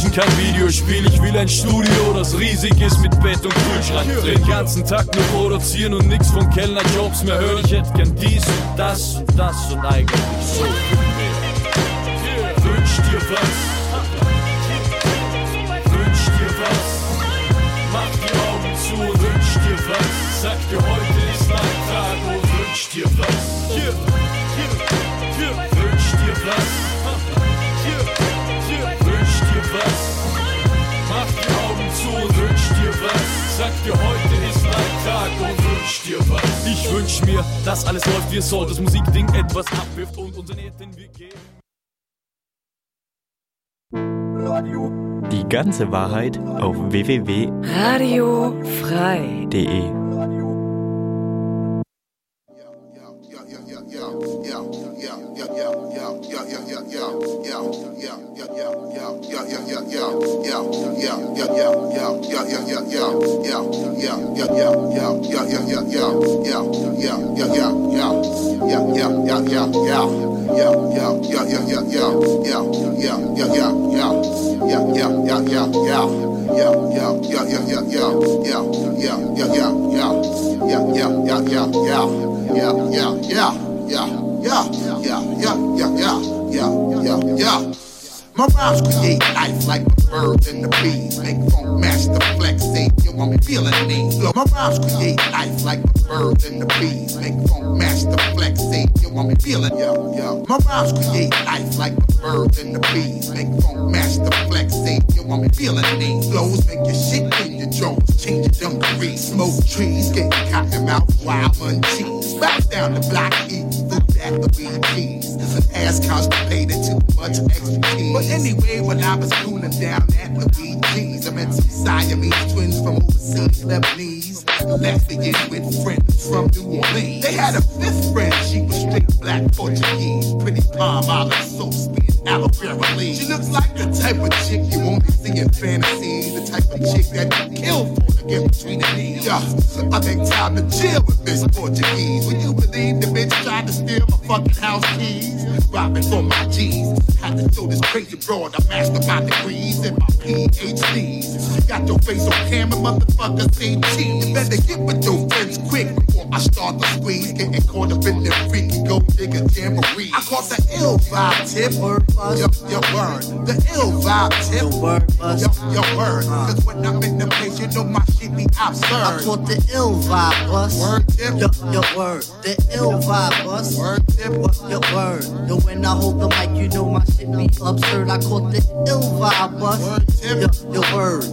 Playstation, kein Videospiel. Ich will ein Studio, das riesig ist mit Bett und Kühlschrank. Den ganzen Tag nur produzieren und nix von Kellnerjobs mehr hören. Ich hätte gern dies und das und eigentlich so viel mehr. Wünsch dir was? Wünsch dir was? Mach die Augen zu und wünsch dir was? Sag dir, heute ist dein Tag und wünsch dir was? Wünsch dir was? Wünsch dir was? Mach die Augen zu und wünsch dir was? Sag dir, heute ist dein Tag und wünsch dir was? Ich wünsch mir, dass alles läuft wie es soll, das Musikding etwas abwirft und unseren Erd, den wir geben. Radio. Die ganze Wahrheit auf www.radiofrei.de. My rhymes create life like the birds and the bees. Make funk master flex, say you want me feeling me. Look, my rhymes create life like the birds and the bees. Make funk master flex, say you want me feeling yo. My rhymes create life like the birds and the bees. Make funk master flex, say you want me feeling me. Flows make your shit in your jaws, change your dungarees. Smoke trees, getting cotton mouth, wild munchies. Bounce down the block, eat food at the BG's. There's an ass constipated, too much extra cheese. But anyway, when I was cooling down at the BG's, I met some Siamese twins from overseas, Lebanese, Latvian with friends from New Orleans. They had a fifth friend, she was straight black Portuguese, pretty palm olive sauce, being aloe vera leaves. She looks like the type of chick you only see in fantasies, the type of chick that you kill for to get between the knees. I think time to chill with Miss Portuguese. Would you believe the bitch tried to steal my fucking house keys? Robbing for my G's. Had to throw this crazy broad. I mastered my degrees and my PhDs. Got your face on camera, motherfucker, say cheese. You better get with your friends quick before I start the squeeze. Getting caught up in the freaky go nigga jamboree. I caught the ill vibe tip. Your word. The ill vibe tip. Your word. Cause when I'm in the place, you know my shit be absurd. I caught the ill vibe bus. Word tip. Your word. The ill vibe bus. Word tip. Your word. Yo, when I hold the mic, you know my shit be absurd. I caught the ill vibe bus. Word tip. Your word.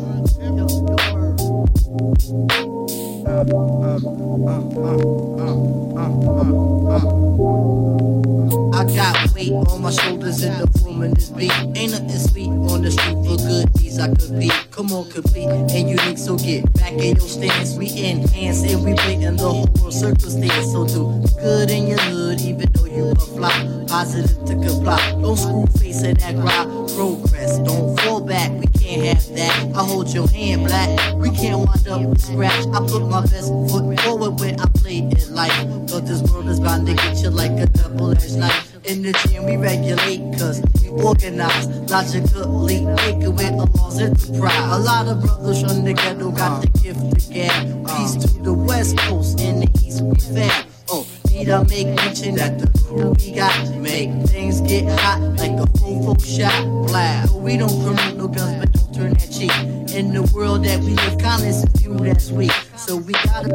I got weight on my shoulders in the form of this beat. Ain't nothing sweet on the street for good deeds I could be. Come on, complete and unique, so get back in your stance. We enhance and we bring the whole world circumstance. So do good in your hood, even though you a flop. Positive to comply. Don't screw face and act right. Progress, don't fall back. We can't have that. I hold your hand, black. We can't wind up with scratch. I put my best foot forward when I play it life. Cause this world is bound to get you like a double-edged knife. In the gym we regulate, cause we organize. Logically, thinking with a lost enterprise. A lot of brothers from the ghetto got the gift to gab. Peace to the west coast, in the east we fab. Oh, need I make mention that the crew we got to make things get hot like a full shot blast. We don't promote no guns, but don't turn that cheek. In the world that we live, kindness is viewed as weak. So we gotta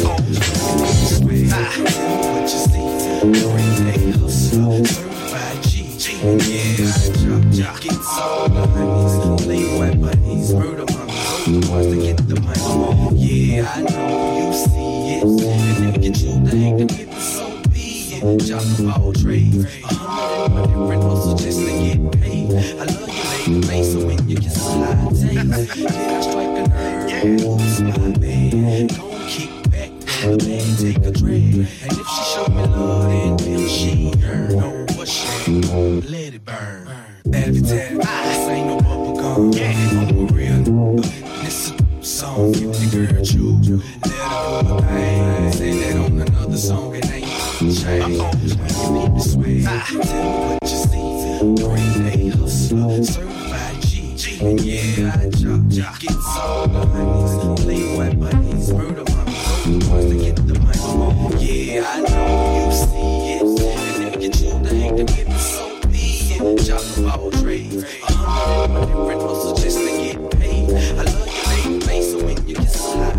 What you see, everyday hustler, certified G. Yeah, I get all the honeys, Playboy bunnies, murder mummies, boys to get the money. Yeah, I know you see it, and if you choose to hang the kid, so be it. Job of all trades, 100 different hustles just to get paid. I love you, lady face, so when you kiss a high taste, yeah, I strike a nerve. Oops, my man, don't kick back, man, take a drag. And if she show me love, then will she earn? No, what she let it burn. Every time this ain't no bubble gum, I'm a real. This a song, give the girl choose. Let her do her thing. Say that on another song, it ain't change. When you need to sway, tell what you see. Everyday hustler, certified G. Yeah, I job, get all the honeys, Playboy bunnies, murder mummies, boys to get the money. Yeah, I know you see it, and if you choose to hang the kid, so be it. Job of all trades, 100 different hustles just to get paid. I love you, lady face, so when you get slide.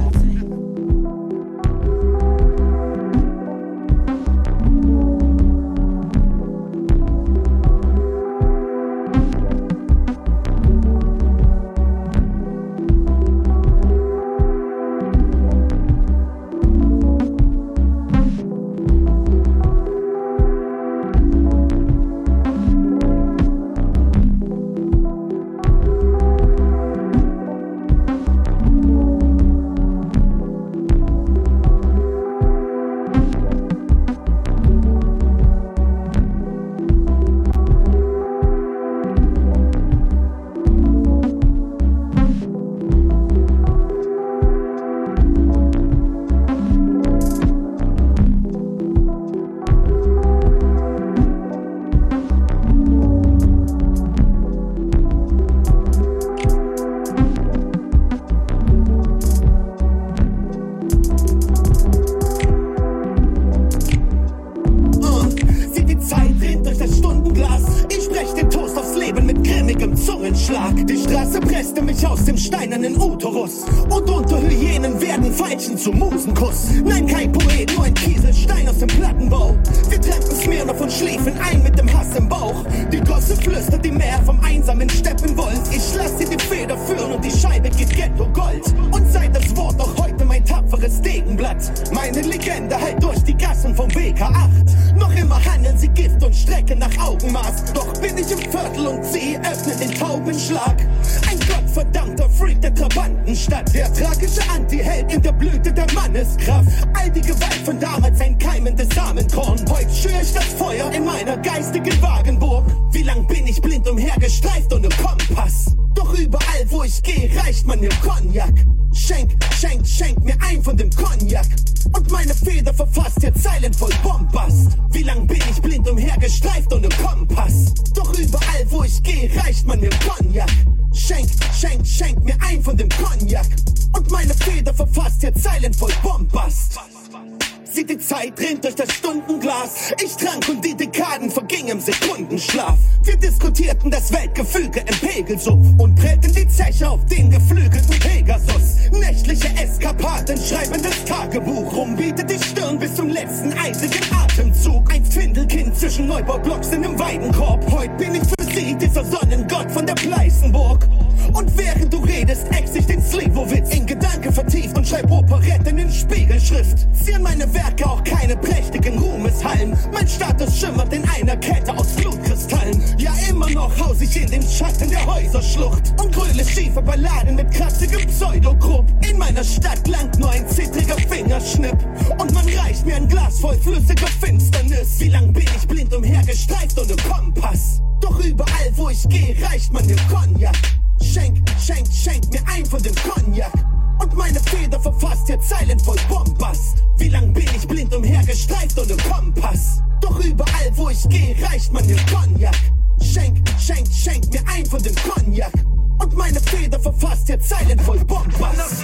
Und unter Hyänen werden Veilchen zu Musenkuss. Nein, kein Poet, nur ein Kieselstein aus dem Plattenbau. Wir tranken Smirnoff und schliefen ein mit dem Hass im Bauch. Die Gosse flüstert die Meer vom einsamen Steppenwolf. Ich lass sie die Feder führen und die Scheibe geht Ghetto Gold. Und sei das Wort noch heute mein tapferes Degenblatt. Meine Legende halt durch die Gassen vom WK8. Noch immer handeln sie Gift und strecken nach Augenmaß. Doch bin ich im Viertel und sie öffnen den Taubenschlag. Ein gottverdammter Freak der Trabantenstadt. Der tragische Anti-Held in der Blüte der Manneskraft. All die Gewalt von damals ein keimendes Samenkorn. Heute schür ich das Feuer in meiner geistigen Wagenburg. Wie lang bin ich blind umhergestreift ohne Kompass? Doch überall wo ich gehe reicht man mir Cognac. Schenk mir ein von dem Cognac. Und meine Feder verfasst jetzt Zeilen voll Bombast. Wie lang bin ich blind umhergestreift ohne Kompass? Doch überall wo ich gehe reicht man mir Cognac. Schenk mir ein von dem Cognac. Und meine Feder verfasst jetzt Zeilen voll Bombast. Sieht die Zeit rinnt durch das Stundenglas. Ich trank und die Dekaden vergingen im Sekundenschlaf. Wir diskutierten das Weltgefüge im Pegelsumpf und prellten die Zeche auf den geflügelten Pegasus. Nächtliche Eskapaden schreiben das Tagebuch. Rumbietet die Stirn bis zum letzten eisigen Atemzug. Ein Findelkind zwischen Neubaublocks in einem Weidenkorb. Heute bin ich für sie dieser Sonnengott von der Pleißenburg. Und während du redest, ex ich den Slivovitz in Gedanken vertieft und schreib Operetten in Spiegelschrift. Ziehen meine Werke auch keine prächtigen Ruhmeshallen. Mein Status schimmert in einer Kette aus Blutkristallen. Ja, immer noch haus ich in den Schatten der Häuserschlucht und gröle schiefe Balladen mit kratzigem Pseudogrupp. In meiner Stadt langt nur ein zittriger Fingerschnipp und man reicht mir ein Glas voll flüssiger Finsternis. Wie lang bin ich blind umhergestreift ohne Kompass? Doch überall wo ich gehe reicht man mir Cognac. Schenk mir ein von dem Cognac. Und meine Feder verfasst jetzt Zeilen voll Bombast. Wie lang bin ich blind umhergestreift ohne Kompass? Doch überall wo ich gehe reicht man mir Cognac. Schenk mir ein von dem Cognac. Und meine Feder verfasst jetzt Zeilen voll Bombast.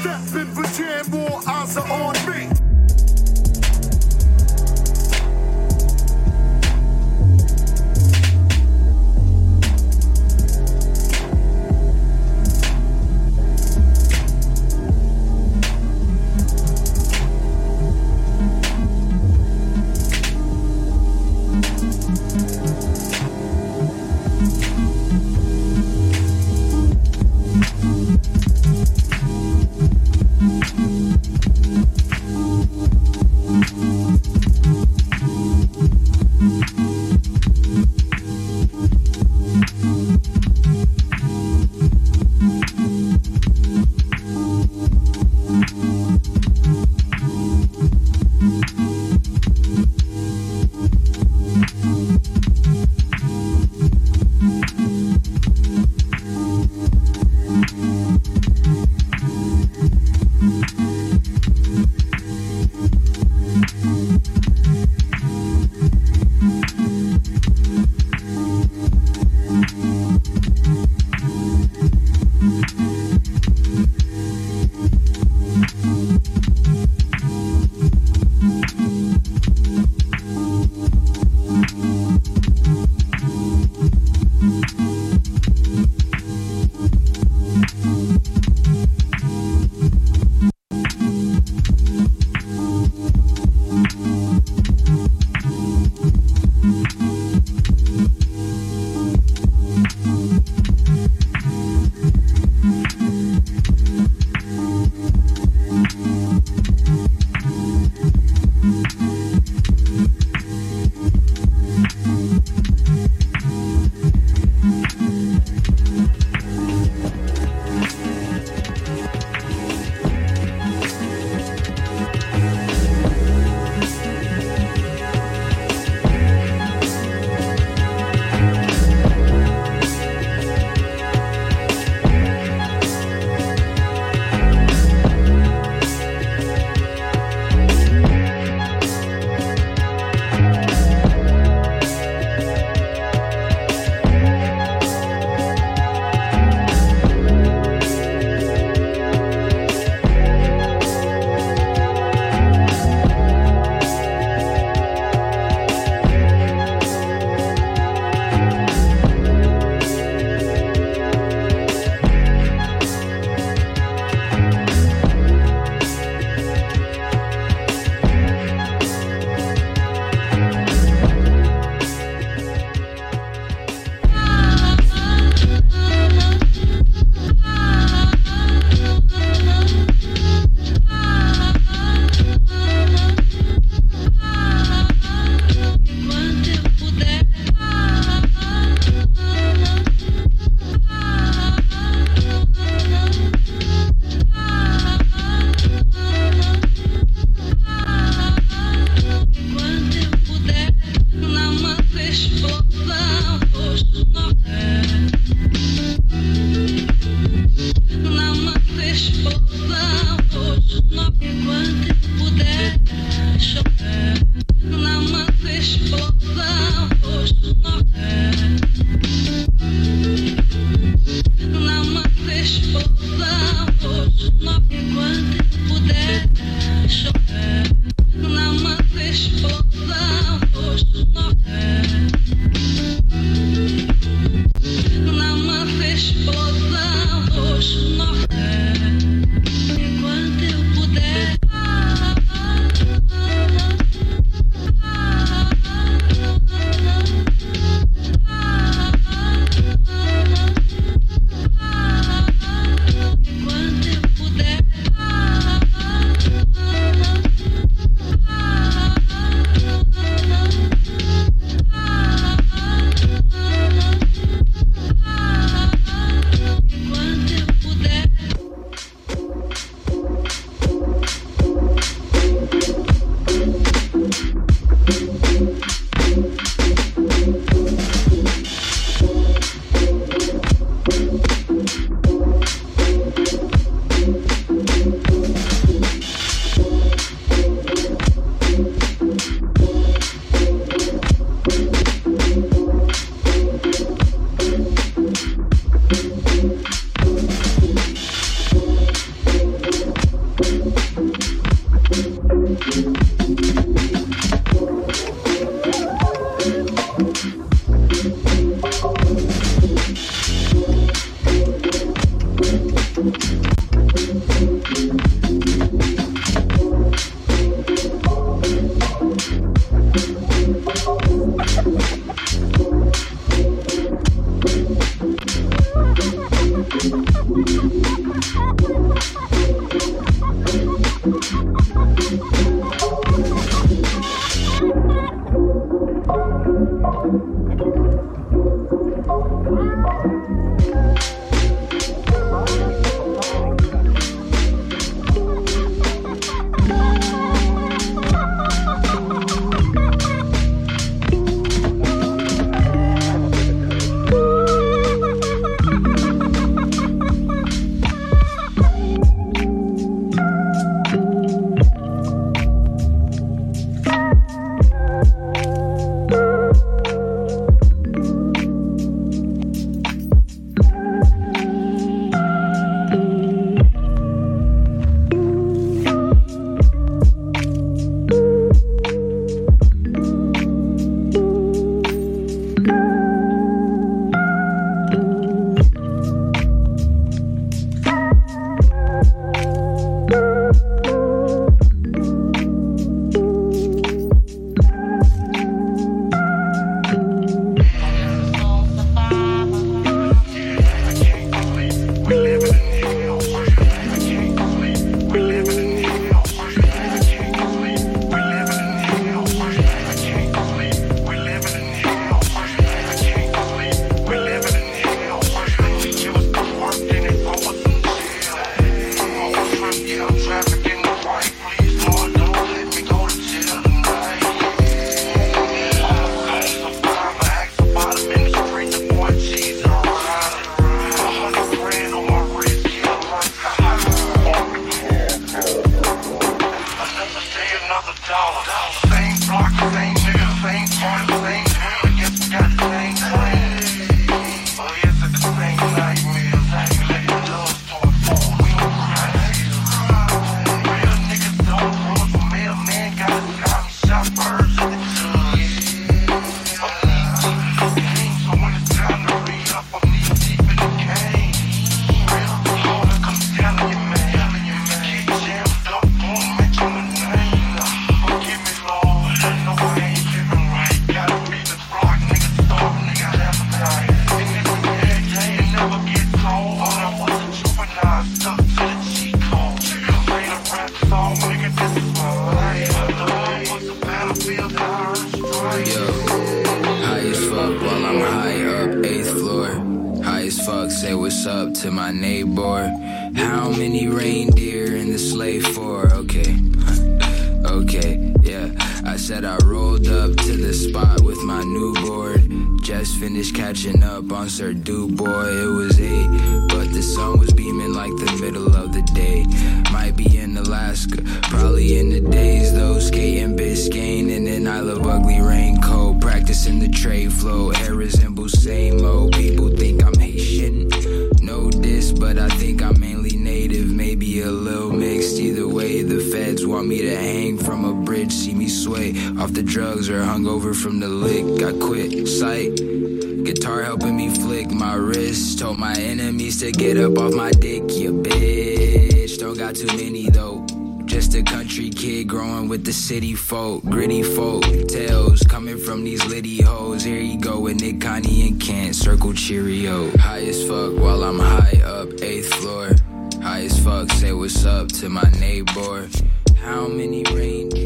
City folk, gritty folk, tales coming from these litty hoes. Here you go with Nick, Connie, and Kent. Circle Cheerio. High as fuck while I'm high up, 8th floor. High as fuck, say what's up to my neighbor. How many reindeer?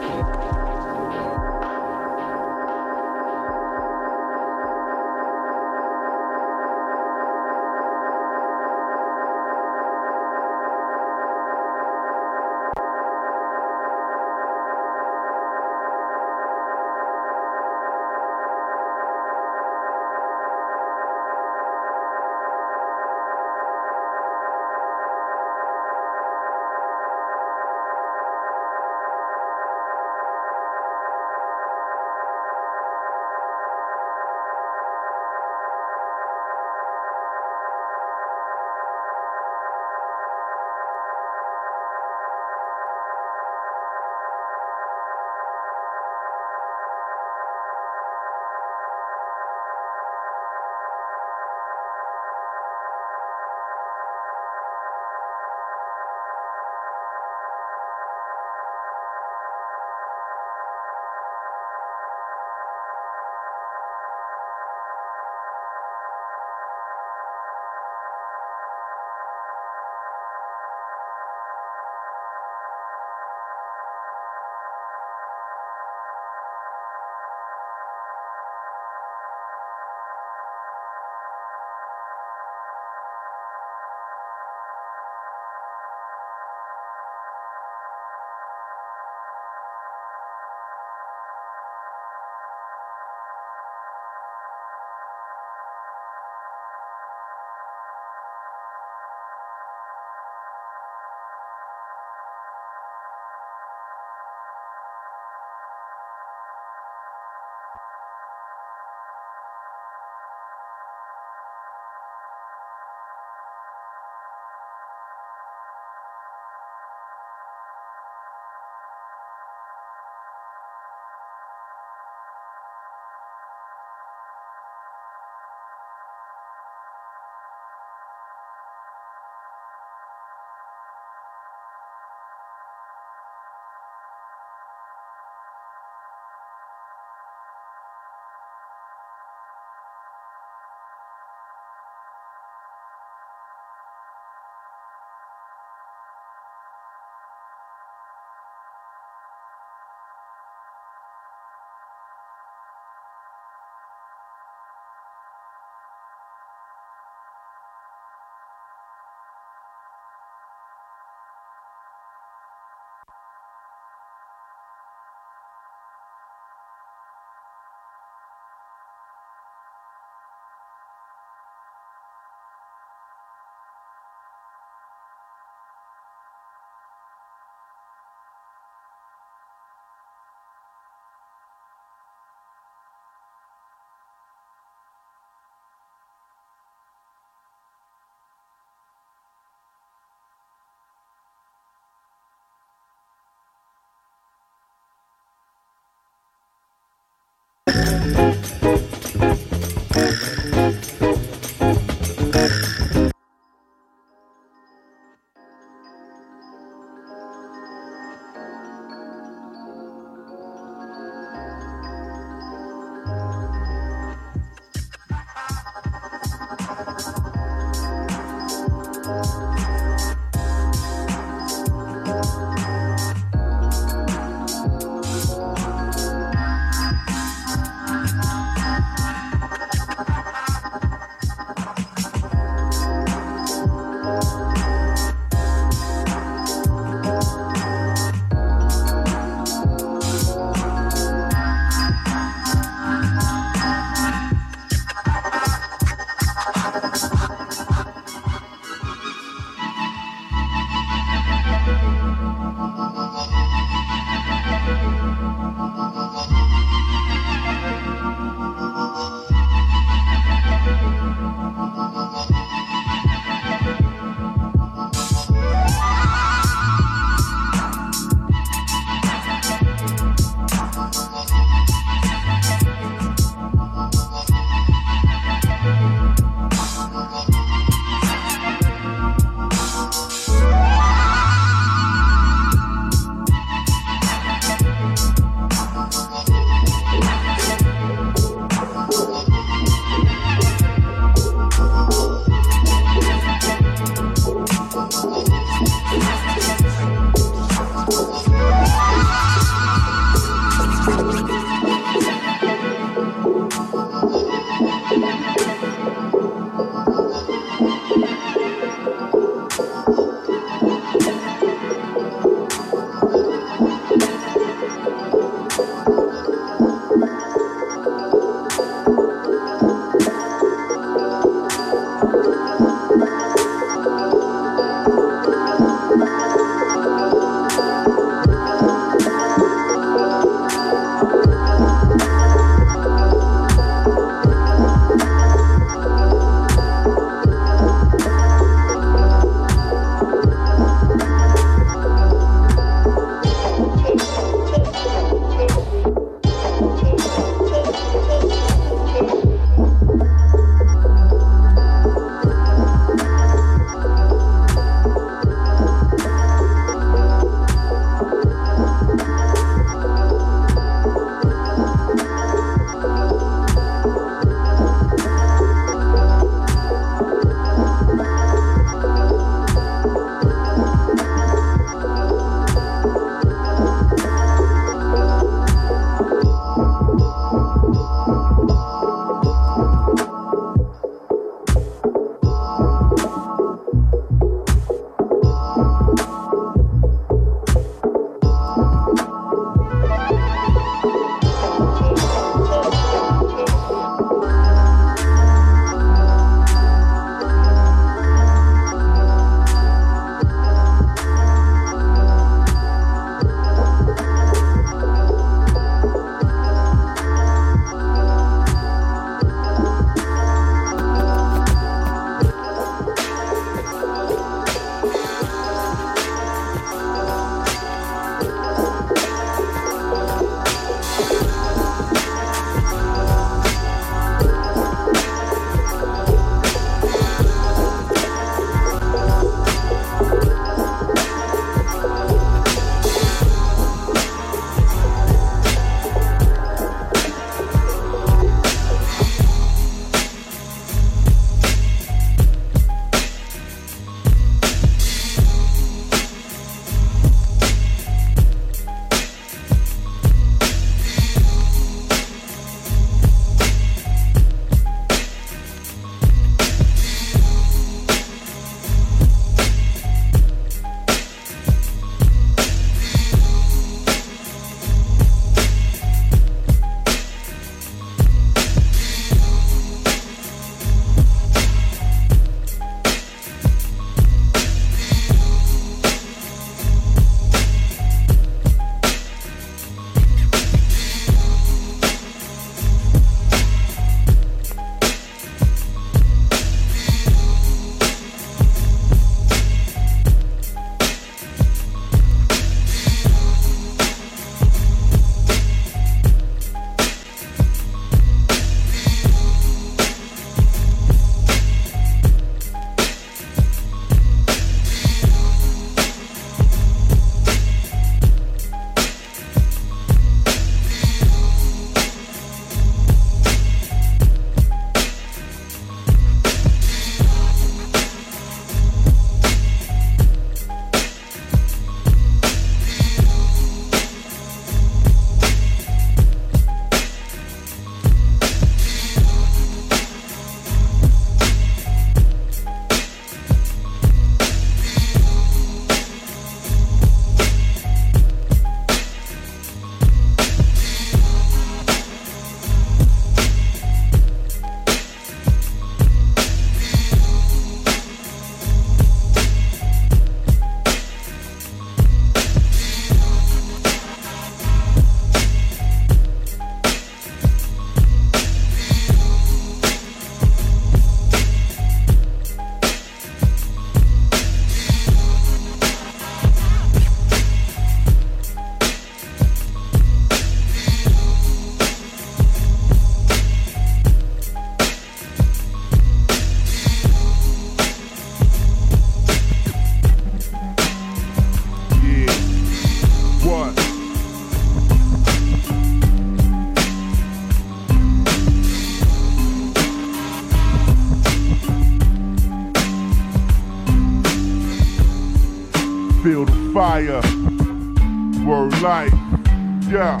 higher. Word life. Yeah.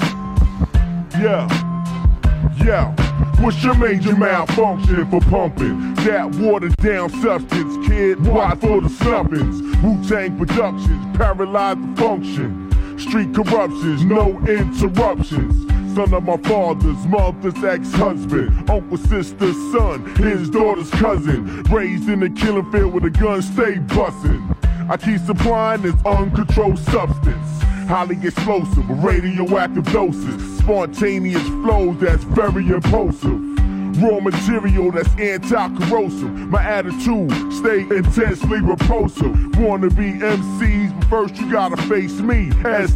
What's your major malfunction for pumping that watered down substance, kid? Why for the stuffings? Wu-Tang Productions, paralyzed the function. Street corruptions, no interruptions. Son of my father's mother's ex-husband, uncle, sister's son, his daughter's cousin. Raised in a killing field with a gun, stay bussin'. I keep supplying this uncontrolled substance, highly explosive, radioactive doses, spontaneous flows that's very impulsive. Raw material that's anti-corrosive. My attitude stay intensely repulsive. Wanna be MCs, but first you gotta face me.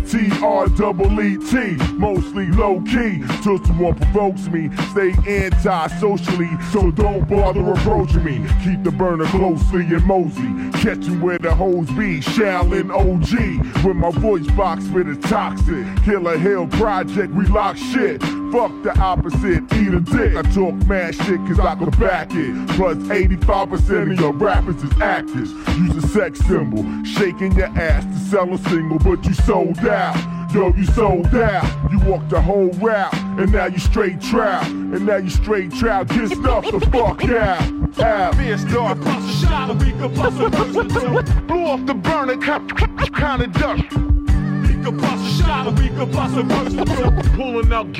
STREET, mostly low-key, till someone provokes me. Stay anti-socially, so don't bother approaching me. Keep the burner closely and mosey, catching where the hoes be. Shaolin OG, with my voice box with a toxic. Killer Hill Project, we lock shit. Fuck the opposite, eat a dick. I talk mad shit cause I can back it. Plus 85% of your rappers is actors. Use a sex symbol, shaking your ass to sell a single, but you sold out. Yo, you sold out. You walked the whole route, and now you straight trout. Get stuff the fuck out. Fierce dark, bust a shot, and we can bust a person. Blew off the burner, kinda dust. We can bust a shot, and we can bust a person. Pulling out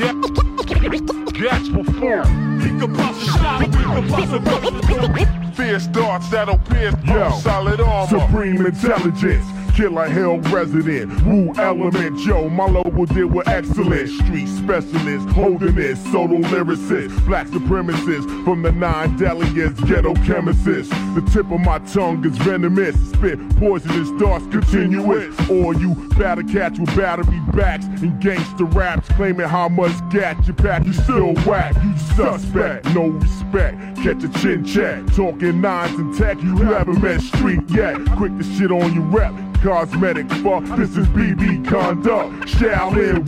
gas for fun. We can bust a shot, and we can bust a person. Fierce darts that'll pierce solid armor. Supreme intelligence. Killer Hill resident, Wu element, yo, my logo deal with excellence. Street specialist, holding this, solo lyricist, black supremacist, from the 9 delegates, ghetto chemicist. The tip of my tongue is venomous, spit poisonous darts continuous. Or you batter catch with battery backs and gangster raps, claiming how much gat you pack, you still whack, you suspect, no respect, catch a chin check, talking nines and tech, you haven't met street yet, quick to shit on your rep. Cosmetic fuck, this is BB conduct. Shaolin,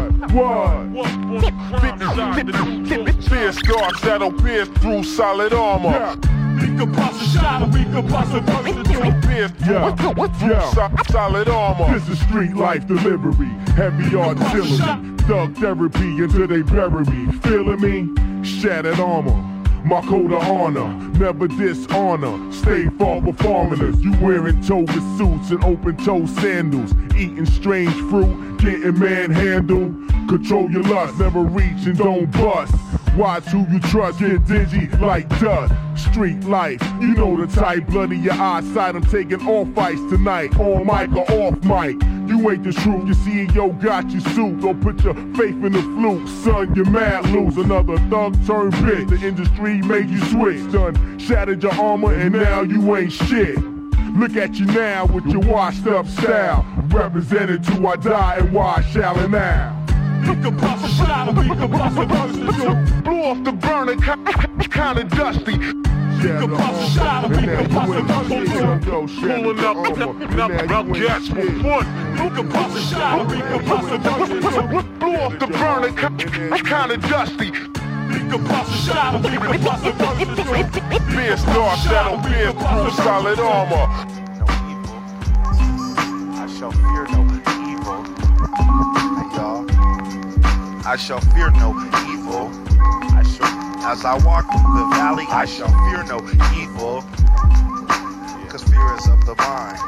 what? Fierce darts that'll pierce through solid armor. We can bust a shot, and we can bust a person through solid armor. This is street life delivery, heavy artillery, thug therapy until they bury me. Feeling me? Shattered armor. My code of honor, never dishonor. Stay far performing us. You wearing toga suits and open-toe sandals, eating strange fruit, getting manhandled. Control your lust, never reach and don't bust. Watch who you trust, get dingy like dust. Street life, you know the type. Blood in your eyesight, I'm taking all fights tonight. On mic or off mic, you ain't the truth. Your CEO got you sued. Don't put your faith in the fluke, son, you're mad loose. Another thug turned bitch, the industry made you switch. Done shattered your armor and now you ain't shit. Look at you now with your washed up style, represented till I die and why I shall now. We can bust a shot, we can bust a person. Blew off the burner, kinda dusty. We can bust a shot, we can bust a person. Pulling up gas for fun. We can bust a shot, we can bust a person. Blew off the burner, kinda dusty. We can bust a shot, we can bust a person. Fierce darts that'll pierce through solid armor. No evil, I shall fear no evil. Hey y'all, I shall fear no evil. As I walk through the valley, I shall fear no evil. Cause fear is of the mind.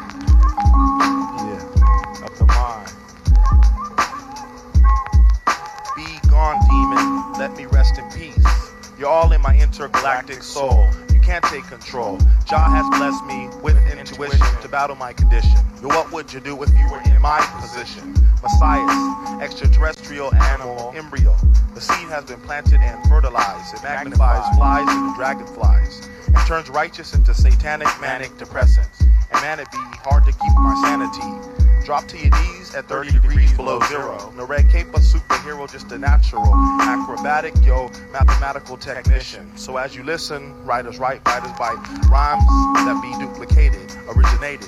Yeah, of the mind. Be gone, demon, let me rest in peace. You're all in my intergalactic soul. You can't take control. Jah has blessed me with intuition to battle my condition. Yo, what would you do if you were in my position? Messiah, extraterrestrial animal embryo. The seed has been planted and fertilized. It magnifies flies into dragonflies and turns righteous into satanic manic depressants. And man, it be hard to keep my sanity. Drop to your knees at 30 degrees below zero. No red cape, a superhero, just a natural. Acrobatic, mathematical technician. So as you listen, writers write, writers bite. Rhymes that be duplicated, originated.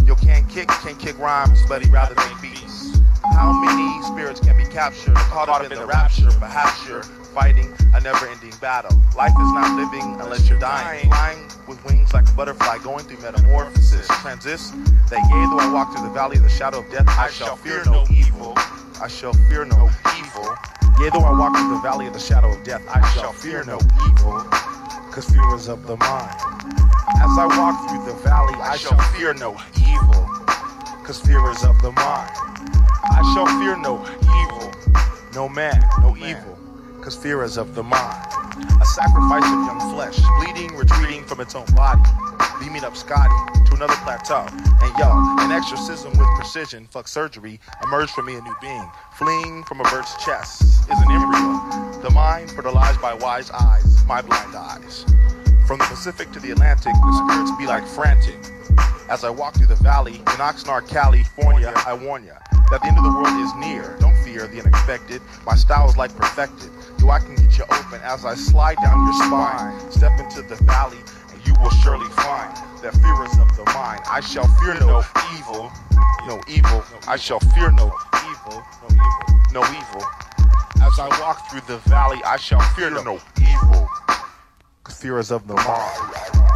You can't kick rhymes, but he'd rather make beats. How many spirits can be captured, caught up in the rapture? Perhaps you're fighting a never-ending battle. Life is not living unless you're dying. Flying with wings like a butterfly, going through metamorphosis. Transist that yea, though I walk through the valley of the shadow of death, I shall fear no evil. I shall fear no evil. Yea, though I walk through the valley of the shadow of death, I shall fear no evil. Cause fear is of the mind. As I walk through the valley, I shall fear no evil. Cause fear is of the mind. I shall fear no evil. No man, no evil. Cause fear is of the mind. A sacrifice of young flesh, bleeding, retreating from its own body, beaming up Scotty to another plateau. And yo, an exorcism with precision, fuck surgery, emerged from me a new being. Fleeing from a bird's chest is an embryo. The mind fertilized by wise eyes, my blind eyes. From the Pacific to the Atlantic, the spirits be like frantic. As I walk through the valley in Oxnard, California, I warn ya that the end of the world is near. Don't fear the unexpected. My style is like perfected. Yo, I can get you open as I slide down your spine. Step into the valley and you will surely find that fear is of the mind. I shall fear no evil. No evil. I shall fear no evil. No evil. No evil. As I walk through the valley, I shall fear no evil. Cause fear is of the mind.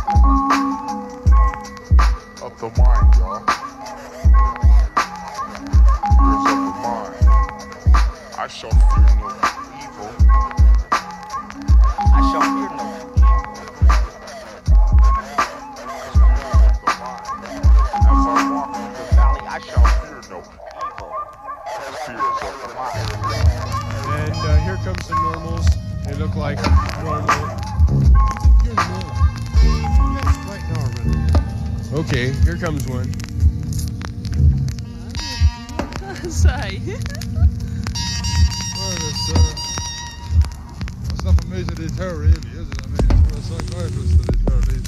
Of the mind, y'all. Fear is of the mind. I shall fear no evil. I shall fear no evil. As I walk through the valley, I shall fear no evil. Fear is of the mind. And here comes the normals. They look like normal. You're normal. That's quite normal. Okay, here comes one. Say. Well, it's not for me to deter, really, is it? I mean, it's for a psychiatrist to deter these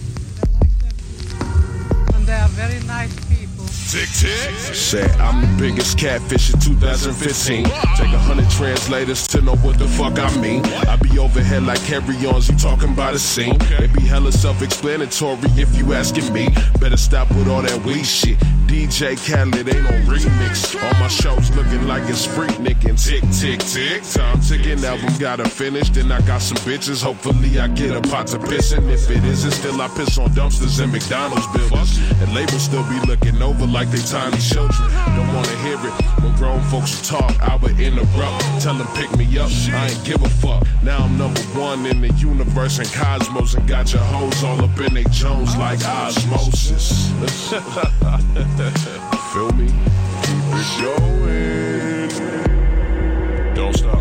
things. And they are very nice people. Tick, tick. Said I'm the biggest catfish in 2015. Take 100 translators to know what the fuck I mean. I be overhead like carry-ons, you talking about a scene. It be hella self-explanatory if you asking me. Better stop with all that weed shit. DJ Khaled ain't no remix. All my shows looking like it's Freaknik and tick, tick, tick. Time ticking, album gotta finish. Then I got some bitches, hopefully I get a pot to piss in. If it isn't, still I piss on dumpsters and McDonald's buildings. And labels still be looking over like they tiny children. Don't wanna hear it when grown folks talk. I would interrupt, tell them pick me up. I ain't give a fuck. Now I'm number one in the universe and cosmos, and got your hoes all up in they Jones like osmosis. Feel me? Keep it going. Don't stop.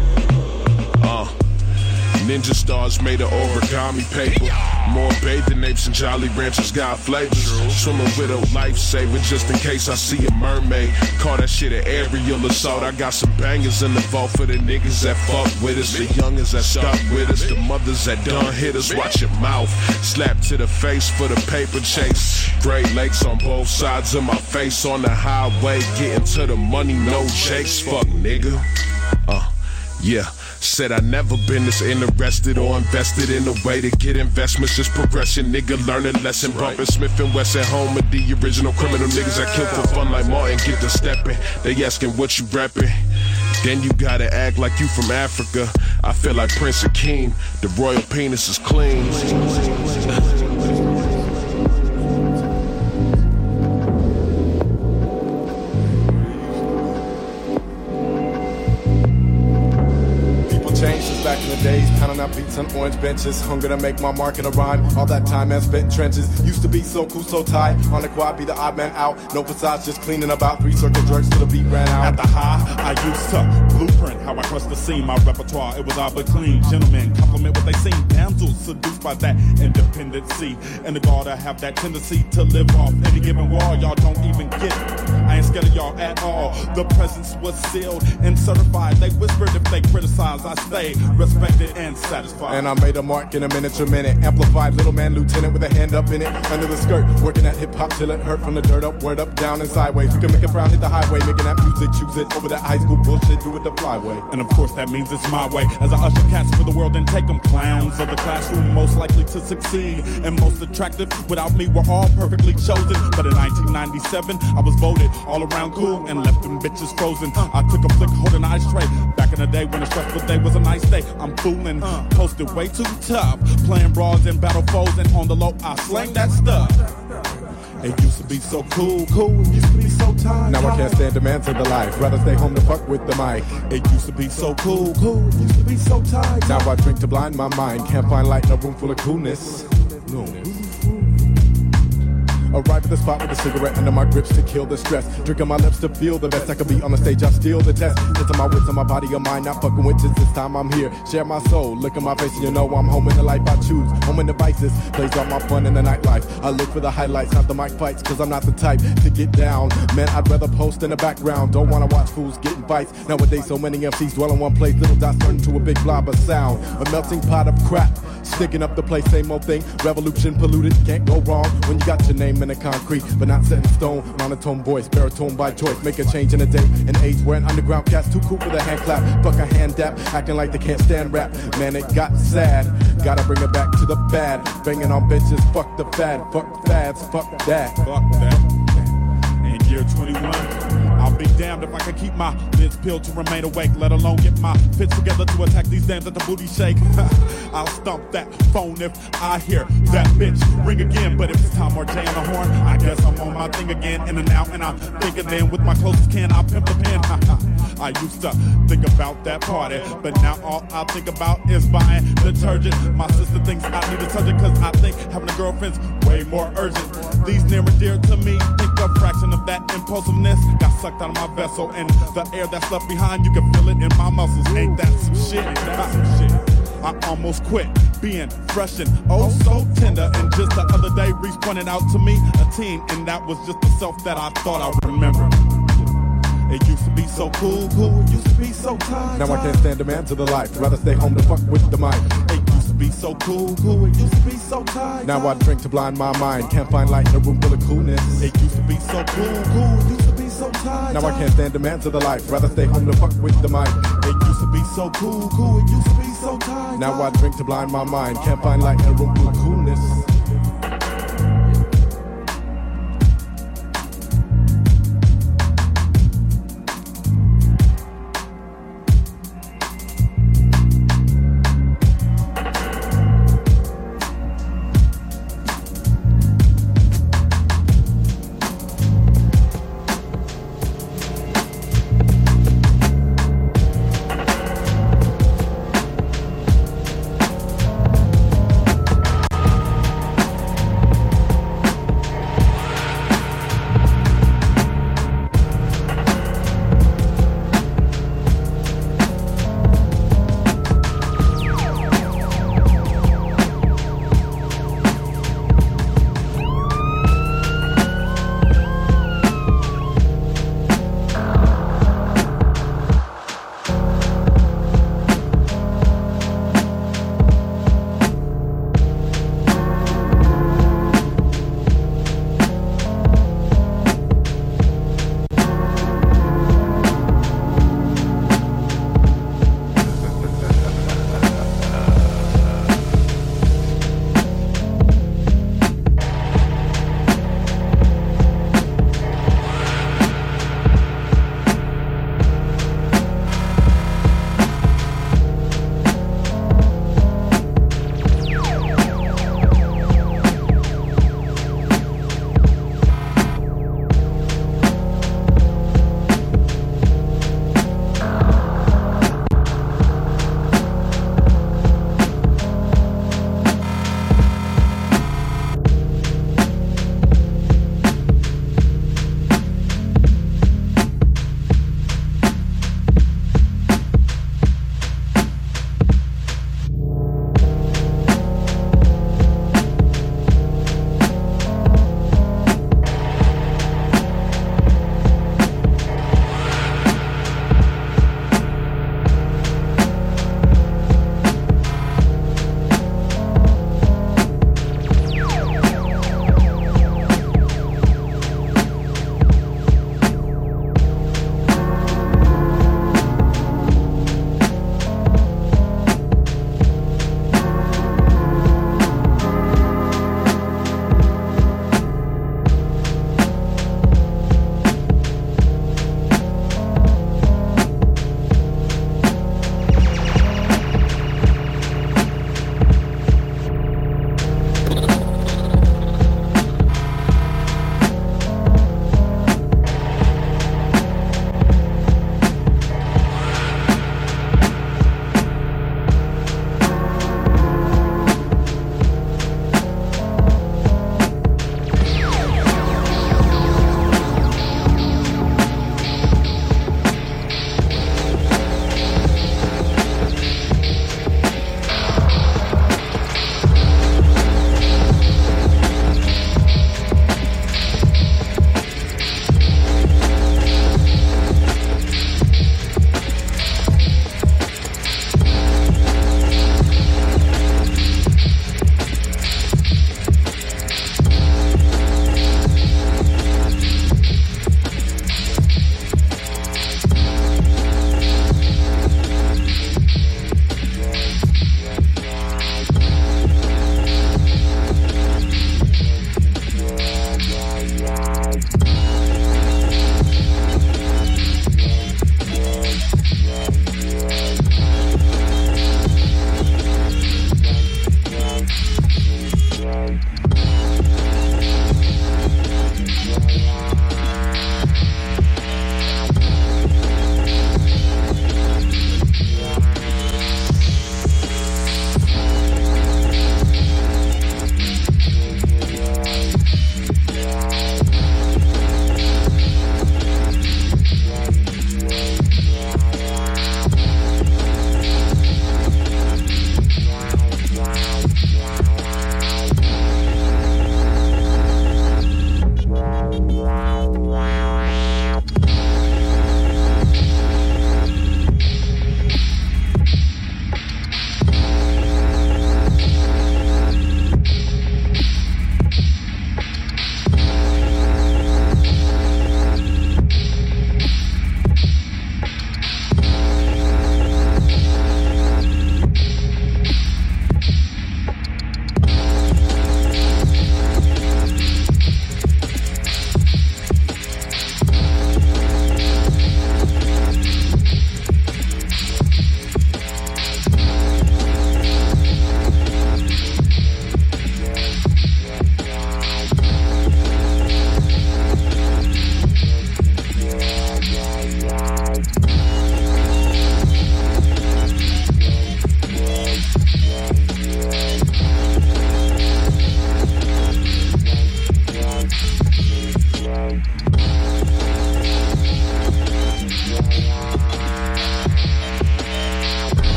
Ninja stars made of origami paper. More bathing apes and Jolly Ranchers got flavors. Swimming with a lifesaver just in case I see a mermaid. Call that shit an aerial assault. I got some bangers in the vault for the niggas that fuck with us, the youngers that stuck with us, the mothers that done hit us. Watch your mouth. Slap to the face for the paper chase. Great Lakes on both sides of my face on the highway. Getting to the money, no jakes. Fuck nigga. Yeah. Said I never been this interested or invested in a way to get investments. Just progression, nigga, learn a lesson. Bumpin' Smith and Wesson, home of the original criminal niggas I killed for fun like Martin. Get to steppin', they asking what you reppin'. Then you gotta act like you from Africa. I feel like Prince Akeem, the royal penis is clean. Back in the days, pounding out beats on orange benches. Hunger to make my mark in a rhyme. All that time I spent in trenches. Used to be so cool, so tight. On the quad, be the odd man out. No facades, just cleaning about 3 circle jerks till the beat ran out. At the high, I used to blueprint how I crushed the scene. My repertoire, it was all but clean. Gentlemen, compliment what they seen. Damsels seduced by that independency. And the guard, I have that tendency to live off any given wall. Y'all don't even get it. I ain't scared of y'all at all. The presence was sealed and certified. They whispered if they criticize. I stay respected and satisfied. And I made a mark in a miniature minute. Amplified little man lieutenant with a hand up in it. Under the skirt, working at hip hop till it hurt. From the dirt up, word up, down and sideways. You can make a frown, hit the highway. Making that music, choose it over that high school bullshit. Do it the flyway. And of course that means it's my way. As I usher cats for the world and take them clowns of the classroom, most likely to succeed and most attractive. Without me, we're all perfectly chosen. But in 1997, I was voted all around cool and left them bitches frozen. I took a flick holding eyes straight. Back in the day when a stressful day was a nice day. I'm fooling, posted way too tough. Playing broads and battle foes, and on the low, I slang that stuff. It used to be so cool, it used to be so tight. Now I can't stand demands of the life. Rather stay home to fuck with the mic. It used to be so cool, it used to be so tight. Now I drink to blind my mind. Can't find light in a room full of coolness. No. Arrive at the spot with a cigarette under my grips to kill the stress. Drinking my lips to feel the best I could be on the stage. I steal the test. It's on my wits, on my body, on mine. Not fucking witches. This time I'm here. Share my soul. Look at my face and you know I'm home in the life I choose. Home in the vices. Plays all my fun in the nightlife. I look for the highlights, not the mic fights. Cause I'm not the type to get down. Man, I'd rather post in the background. Don't wanna watch fools getting fights. Nowadays so many MCs dwell in one place. Little dots turn into a big blob of sound. A melting pot of crap. Sticking up the place, same old thing. Revolution polluted, can't go wrong when you got your name in the concrete, but not set in stone. Monotone voice, baritone by choice. Make a change in a day and age where an underground cat's too cool for the hand clap. Fuck a hand dap, acting like they can't stand rap. Man, it got sad. Gotta bring it back to the bad. Banging on bitches, fuck the fad. Fuck fads, fuck that. Fuck that. In year 21. I'll be damned if I can keep my lids peeled to remain awake, let alone get my fits together to attack these dams at the booty shake. I'll stomp that phone if I hear that bitch ring again. But if it's Tom or Jay on the horn, I guess I'm on my thing again. In and out, and I'm thinking then with my closest can, I'll pimp the pen. I used to think about that party, but now all I think about is buying detergent. My sister thinks I need detergent cause I think having a girlfriend's way more urgent. These near and dear to me think a fraction of that impulsiveness got sucked out of my vessel, and the air that's left behind, you can feel it in my muscles. Ain't that some shit? I almost quit being fresh and oh so tender, and just the other day Reese pointed out to me a teen, and that was just the self that I thought I remembered. It used to be so cool, it used to be so tight. Now I can't stand demands of the life. Rather stay home to fuck with the mic. It used to be so cool, it used to be so tight. Now I drink to blind my mind. Can't find light in a room full of coolness. It used to be so cool, it used to be so tight. Now I can't stand demands of the life. Rather stay home to fuck with the mic. It used to be so cool, it used to be so tight. Now I drink to blind my mind. Can't find light in a room full of coolness.